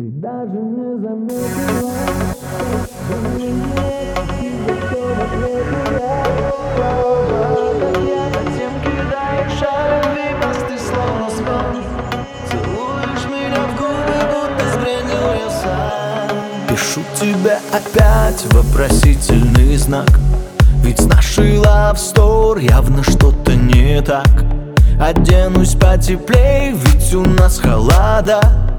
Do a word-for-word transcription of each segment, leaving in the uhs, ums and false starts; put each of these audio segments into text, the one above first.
Ты даже не заметила, что мне тебе все в ответе я. Слова, как я, затем кидаешь любви посты, словно сон. Целуешь меня в губы, будто сбрендил я сам. Пишу тебе опять вопросительный знак, ведь с нашей love story явно что-то не так. Оденусь потеплей, ведь у нас холода.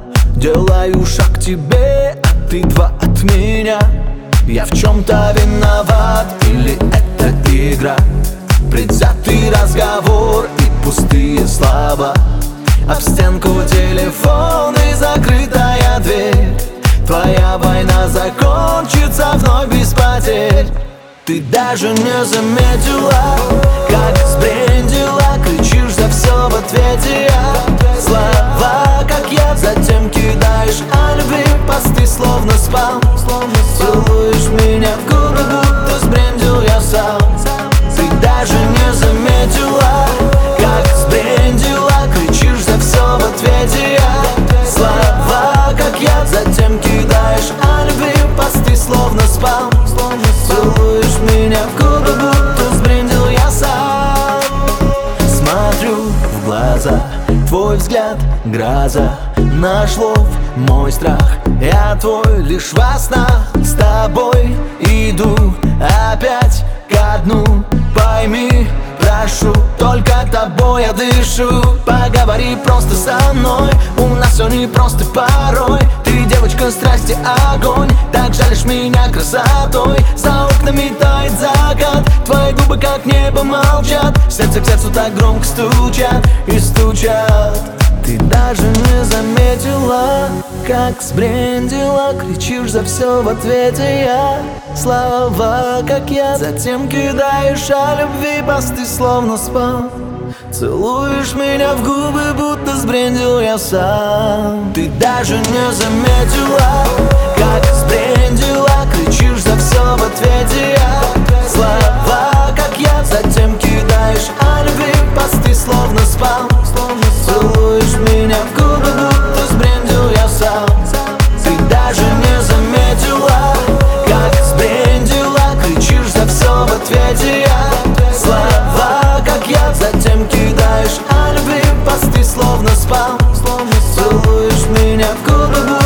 Делаю шаг к тебе, а ты два от меня. Я в чем-то виноват или это игра? Предвзятый разговор и пустые слова. Об стенку телефон и закрытая дверь. Твоя война закончится вновь без потерь. Ты даже не заметила, как сбрендила. Кричишь за все в ответе я. Слова, как я, затем кидаешь о любви посты, словно спал. Целуешь меня в губы, будто сбрендил я сам. Ты даже не заметила, как сбрендила. Кричишь за все в ответе я. Слова, как я, затем кидаешь о любви посты, словно спал. Целуешь меня в губы, будто сбрендил я сам. Смотрю в глаза, твой взгляд — гроза. Наш лов — мой страх, я твой лишь во снах. С тобой иду опять ко дну. Пойми, прошу, только тобой я дышу. Поговори просто со мной, у нас все непросто порой. Ты девочка страсти, огонь, так жалишь меня красотой. За окнами тает закат, твои губы как небо молчат. Сердце к сердцу так громко стучат и стучат. Ты даже не заметила, как сбрендила. Кричишь за все в ответе я. Слова, как я, затем кидаешь о любви посты, словно спал. Целуешь меня в губы, будто сбрендил я сам. Ты даже не заметила, как сбрендила. Кричишь за все в ответе я. Слова, как я, затем кидаешь о любви посты, словно спал. Целуешь меня в губы, будто сбрендил я сам. Ты даже не заметила, как сбрендила. Кричишь за все в ответе я. Слова, как я, затем кидаешь о любви посты, словно спал. Целуешь меня в губы, будто